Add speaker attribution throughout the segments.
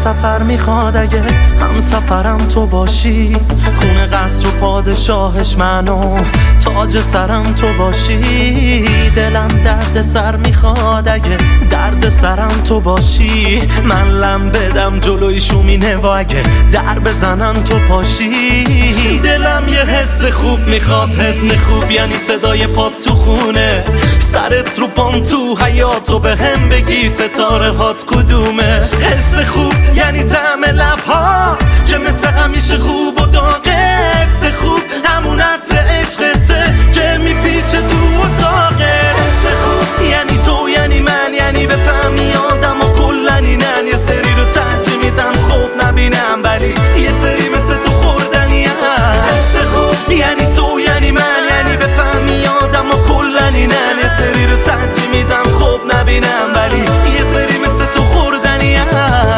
Speaker 1: سفر میخواد اگه هم سفرم تو باشی، خونه قصر و پادشاهش منو تاج سرم تو باشی. دلم درد سر میخواد اگه درد سرم تو باشی، من لم بدم جلوی شومینه و اگه در بزنن تو پاشی. دلم یه حس خوب میخواد، حس خوب یعنی صدای پات تو خونه، سرت رو پام تو حیاتو به هم بگی ستاره هات کدومه. حس خوب یعنی طعم لبها که مثل همیشه خوب و داغه، حس خوب همون عطر عشقته که میپیچه تو اتاقه. حس خوب یعنی تو یعنی من، یعنی بفهمی آدم و کلن اینن. یه سری رو ترجیح میدم خوب نبینم ولی یه سری مثل تو خوردنی هم. حس خوب یعنی تو یعنی من، یعنی بفهمی آدم و کلن اینن. یه سری رو ترجیح میدم خوب نبینم ولی یه سری مثل تو خوردنی هم.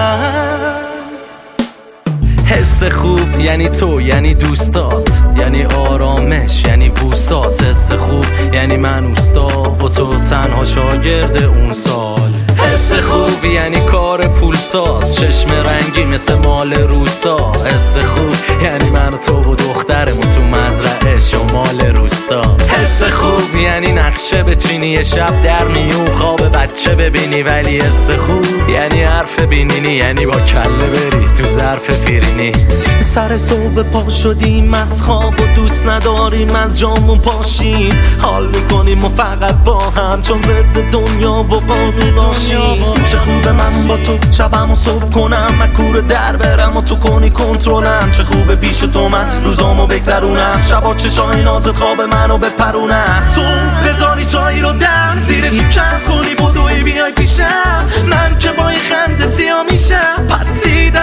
Speaker 1: حس خوب یعنی تو یعنی دوستات، یعنی آرامش یعنی بوسات. حس خوب یعنی من اوستا و تو تنها شاگرد اون سال. حس خوب یعنی کار پولساز، چشم رنگی مثل مال روسا. حس خوب یعنی من و تو و دخترمون تو مزرعه شمال روستا. حس خوب یعنی نقشه بچینی شب در میون خواب بچه ببینی، ولی حس خوب یعنی حرف بینینی، یعنی با کله بری تو ظرف فیرینی. سر صبح پا شدیم از خواب و دوست نداریم از جامون پاشیم، حال میکنیم و فقط با هم چون ضد دنیا و قانون باشیم. چه خوبه من با تو شبم و صبح کنم، مکور در برم و تو کنی کنترلم. چه خوبه پیش تو من روزامو بگذرونم، شبا چشای نازت خواب منو بپرونم. تو بذاری چایی رو دم زیر چی کم کنی بدوی بیای پیشم، من که با این خنده سیاه میشم. پس دیدم